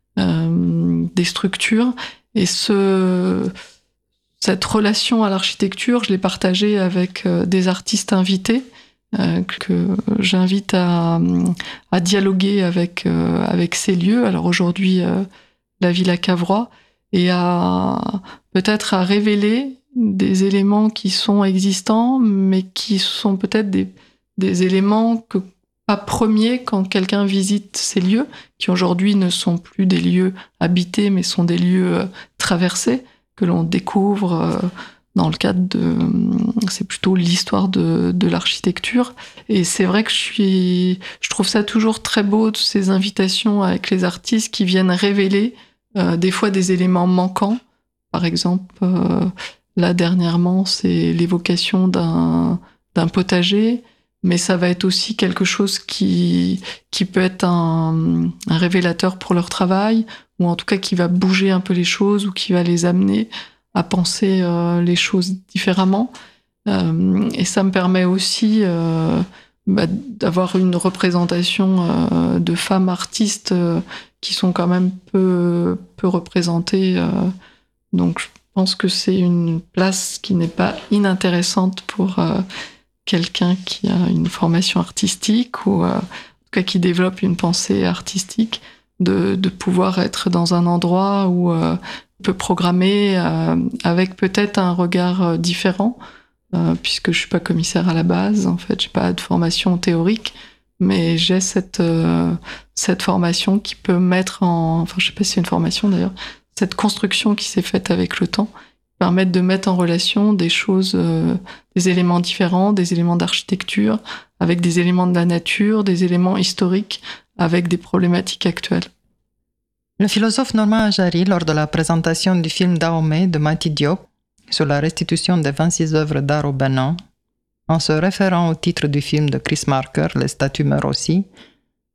euh, des structures. Et ce, cette relation à l'architecture, je l'ai partagée avec euh, des artistes invités euh, que j'invite à, à dialoguer avec, euh, avec ces lieux. Alors aujourd'hui, euh, la Villa Cavrois, et à peut-être à révéler des éléments qui sont existants, mais qui sont peut-être des, des éléments que, pas premiers quand quelqu'un visite ces lieux, qui aujourd'hui ne sont plus des lieux habités, mais sont des lieux euh, traversés, que l'on découvre euh, dans le cadre de... C'est plutôt l'histoire de, de l'architecture. Et c'est vrai que je suis... Je trouve ça toujours très beau, ces invitations avec les artistes qui viennent révéler Euh, des fois des éléments manquants. Par exemple, euh, là dernièrement, c'est l'évocation d'un, d'un potager, mais ça va être aussi quelque chose qui, qui peut être un, un révélateur pour leur travail, ou en tout cas qui va bouger un peu les choses, ou qui va les amener à penser euh, les choses différemment. Euh, et ça me permet aussi euh, bah, d'avoir une représentation euh, de femmes artistes euh, qui sont quand même peu, peu représentées. Euh, donc je pense que c'est une place qui n'est pas inintéressante pour euh, quelqu'un qui a une formation artistique ou euh, en tout cas qui développe une pensée artistique, de, de pouvoir être dans un endroit où euh, on peut programmer euh, avec peut-être un regard différent, euh, puisque je suis pas commissaire à la base, en fait, j'ai pas de formation théorique, mais j'ai cette, euh, cette formation qui peut mettre en... Enfin, je sais pas si c'est une formation d'ailleurs, cette construction qui s'est faite avec le temps, permettre de mettre en relation des choses, euh, des éléments différents, des éléments d'architecture, avec des éléments de la nature, des éléments historiques, avec des problématiques actuelles. Le philosophe Norman Ajari, lors de la présentation du film Dahomey de Mati Diop sur la restitution des vingt-six œuvres d'art au Bénin, en se référant au titre du film de Chris Marker, Les statues meurent aussi,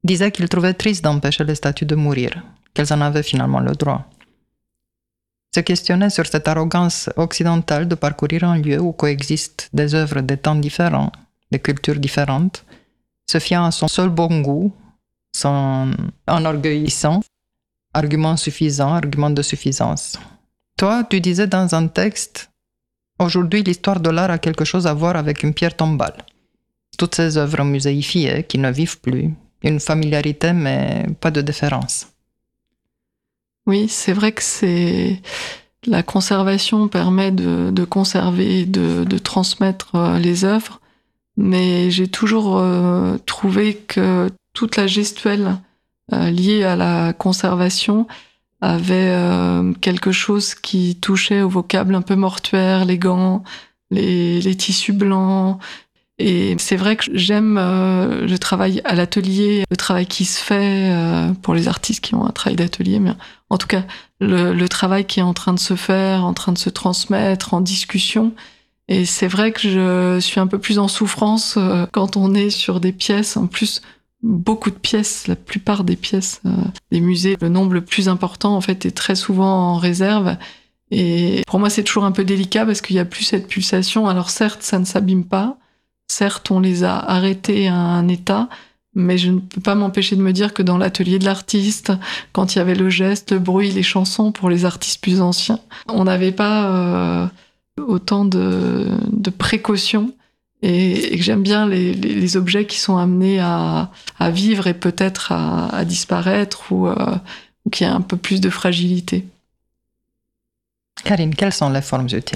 disaient qu'ils trouvaient triste d'empêcher les statues de mourir, qu'elles en avaient finalement le droit. Se questionner sur cette arrogance occidentale de parcourir un lieu où coexistent des œuvres de temps différents, de cultures différentes, se fiant à son seul bon goût, son enorgueillissant, argument suffisant, argument de suffisance. Toi, tu disais dans un texte, aujourd'hui l'histoire de l'art a quelque chose à voir avec une pierre tombale. Toutes ces œuvres muséifiées qui ne vivent plus, une familiarité mais pas de déférence. Oui, c'est vrai que c'est la conservation permet de, de conserver, de, de transmettre les œuvres, mais j'ai toujours euh, trouvé que toute la gestuelle euh, liée à la conservation avait euh, quelque chose qui touchait au vocable un peu mortuaire, les gants, les, les tissus blancs. Et c'est vrai que j'aime euh, le travail à l'atelier, le travail qui se fait euh, pour les artistes qui ont un travail d'atelier, mais en tout cas le, le travail qui est en train de se faire, en train de se transmettre, en discussion. Et c'est vrai que je suis un peu plus en souffrance euh, quand on est sur des pièces, en plus beaucoup de pièces, la plupart des pièces euh, des musées, le nombre le plus important en fait est très souvent en réserve. Et pour moi c'est toujours un peu délicat parce qu'il n'y a plus cette pulsation. Alors certes ça ne s'abîme pas, certes, on les a arrêtés à un état, mais je ne peux pas m'empêcher de me dire que dans l'atelier de l'artiste, quand il y avait le geste, le bruit, les chansons pour les artistes plus anciens, on n'avait pas euh, autant de, de précautions et, et que j'aime bien les, les, les objets qui sont amenés à, à vivre et peut-être à, à disparaître ou, euh, ou qui a un peu plus de fragilité. Karine, quelles sont les formes utiles ?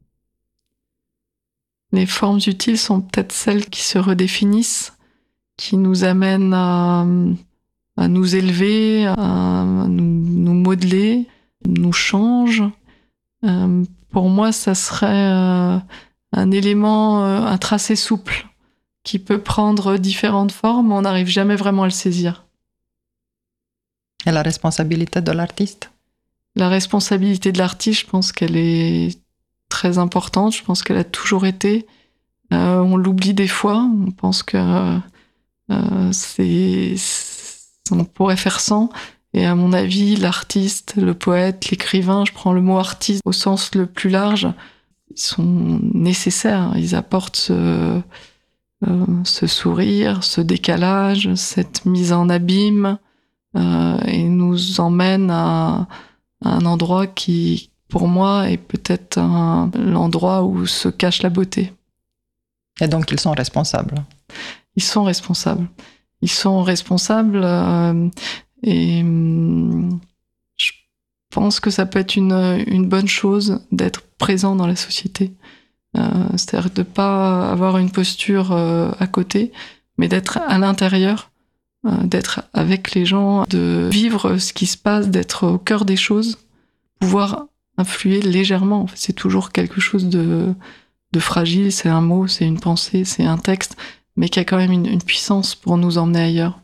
Les formes utiles sont peut-être celles qui se redéfinissent, qui nous amènent à, à nous élever, à nous, nous modeler, nous changent. Euh, pour moi, ça serait euh, un élément, euh, un tracé souple qui peut prendre différentes formes, mais on n'arrive jamais vraiment à le saisir. Et la responsabilité de l'artiste ? La responsabilité de l'artiste, je pense qu'elle est très importante, je pense qu'elle a toujours été. Euh, on l'oublie des fois, on pense que euh, c'est, c'est, on pourrait faire sans. Et à mon avis, l'artiste, le poète, l'écrivain, je prends le mot artiste au sens le plus large, ils sont nécessaires. Ils apportent ce, euh, ce sourire, ce décalage, cette mise en abîme, euh, et nous emmènent à, à un endroit qui, pour moi, est peut-être un, l'endroit où se cache la beauté. Et donc, ils sont responsables. Ils sont responsables. Ils sont responsables euh, et euh, je pense que ça peut être une, une bonne chose d'être présent dans la société. Euh, c'est-à-dire de ne pas avoir une posture euh, à côté, mais d'être à l'intérieur, euh, d'être avec les gens, de vivre ce qui se passe, d'être au cœur des choses, pouvoir influer légèrement. C'est toujours quelque chose de, de fragile, c'est un mot, c'est une pensée, c'est un texte, mais qui a quand même une, une puissance pour nous emmener ailleurs.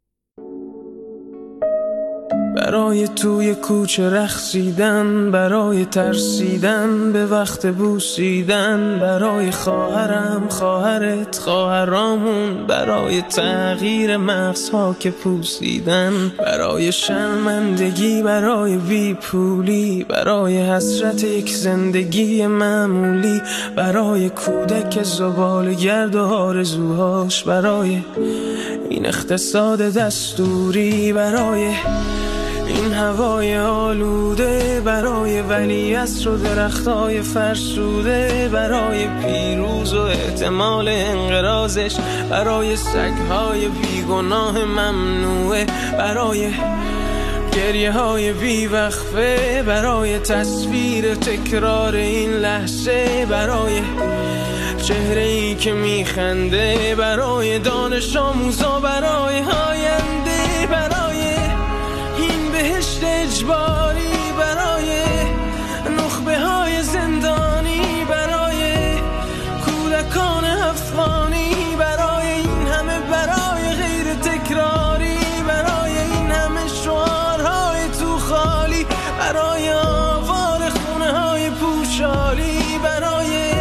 برای توی کوچه رقصیدن، برای ترسیدن به وقت بوسیدن، برای خواهرم خواهرت خواهرامون، برای تغییر مغزها که پوسیدن، برای شرمندگی برای بیپولی، برای حسرت یک زندگی معمولی، برای کودک زباله‌گرد و آرزوهاش، برای این اقتصاد دستوری، برای این هوای آلوده، برای ولیعصر و درختای فرسوده، برای پیروز و احتمال انقراضش، برای سگهای بیگناه ممنوعه، برای گریه های بیوقفه، برای تصویر تکرار این لحظه، برای چهره ای که میخنده، برای دانش آموزا، برای آینده، برای این بهشت اجباری، برای نخبه های زندانی، برای کودکان افغانی، برای این همه برای غیر تکراری، برای این همه شعارهای تو خالی، برای آوار خونه های پوشالی، برای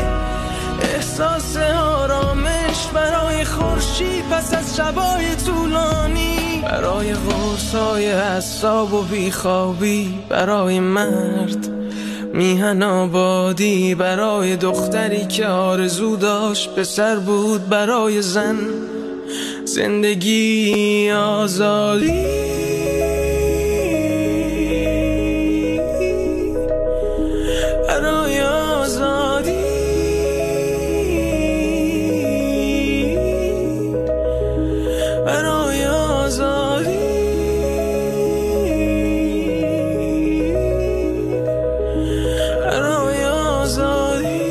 احساس آرامش، برای خورشید پس از شبای طولانی، برای قرصای حساب و بیخوابی، برای مرد میهن آبادی، برای دختری که آرزو داشت پسر بود، برای زن زندگی آزادی، برای آزادی، برای آزادی، برای آزادی.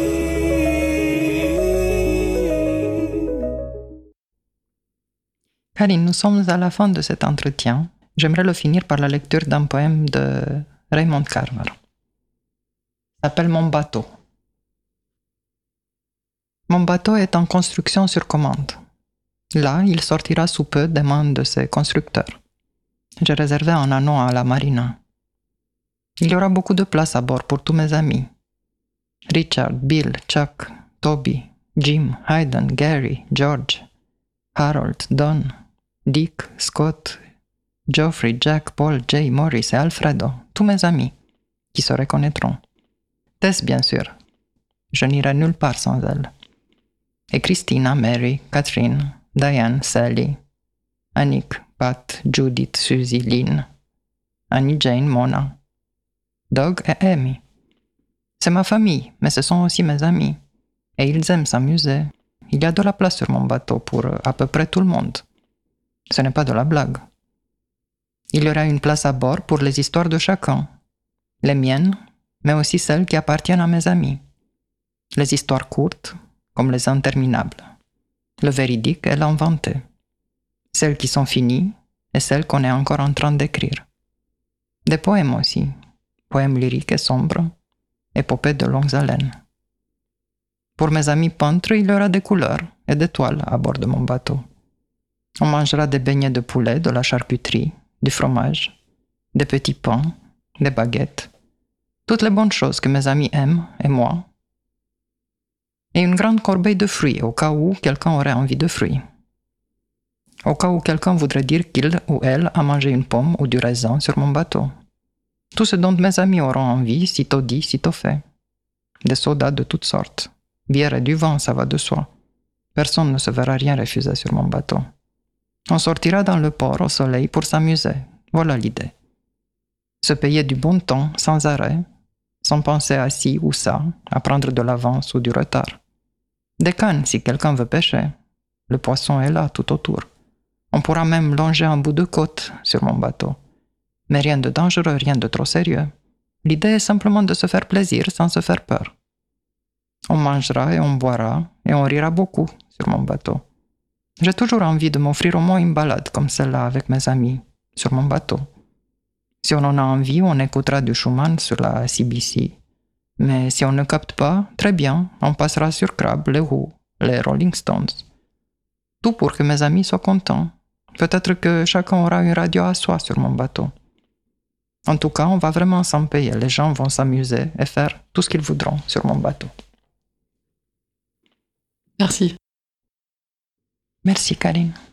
Karine, nous sommes à la fin de cet entretien. J'aimerais le finir par la lecture d'un poème de Raymond Carver. Il s'appelle Mon bateau. Mon bateau est en construction sur commande. Là, il sortira sous peu des mains de ses constructeurs. J'ai réservé un anneau à la marina. Il y aura beaucoup de place à bord pour tous mes amis. Richard, Bill, Chuck, Toby, Jim, Hayden, Gary, George, Harold, Don, Dick, Scott, Geoffrey, Jack, Paul, Jay, Maurice et Alfredo, tous mes amis, qui se reconnaîtront. Tess, bien sûr. Je n'irai nulle part sans elle. Et Christina, Mary, Catherine, Diane, Sally, Annick, Pat, Judith, Suzy, Lynn, Annie, Jane, Mona, Doug et Amy. C'est ma famille, mais ce sont aussi mes amis. Et ils aiment s'amuser. Il y a de la place sur mon bateau pour à peu près tout le monde. Ce n'est pas de la blague. Il y aura une place à bord pour les histoires de chacun. Les miennes, mais aussi celles qui appartiennent à mes amis. Les histoires courtes, comme les interminables. Le véridique et l'inventé. Celles qui sont finies et celles qu'on est encore en train d'écrire. Des poèmes aussi. Poèmes lyriques et sombres. Épopées de longues haleines. Pour mes amis peintres, il y aura des couleurs et des toiles à bord de mon bateau. On mangera des beignets de poulet, de la charcuterie, du fromage, des petits pains, des baguettes, toutes les bonnes choses que mes amis aiment et moi, et une grande corbeille de fruits au cas où quelqu'un aurait envie de fruits. Au cas où quelqu'un voudrait dire qu'il ou elle a mangé une pomme ou du raisin sur mon bateau. Tout ce dont mes amis auront envie, sitôt dit, sitôt fait. Des sodas de toutes sortes. Bière et du vin, ça va de soi. Personne ne se verra rien refuser sur mon bateau. On sortira dans le port au soleil pour s'amuser. Voilà l'idée. Se payer du bon temps, sans arrêt, sans penser à ci ou ça, à prendre de l'avance ou du retard. Des cannes si quelqu'un veut pêcher. Le poisson est là, tout autour. On pourra même longer un bout de côte sur mon bateau. Mais rien de dangereux, rien de trop sérieux. L'idée est simplement de se faire plaisir sans se faire peur. On mangera et on boira et on rira beaucoup sur mon bateau. J'ai toujours envie de m'offrir au moins une balade comme celle-là avec mes amis, sur mon bateau. Si on en a envie, on écoutera du Schumann sur la C B C. Mais si on ne capte pas, très bien, on passera sur Crab, les Who, les Rolling Stones. Tout pour que mes amis soient contents. Peut-être que chacun aura une radio à soi sur mon bateau. En tout cas, on va vraiment s'en payer. Les gens vont s'amuser et faire tout ce qu'ils voudront sur mon bateau. Merci. Merci, Karine.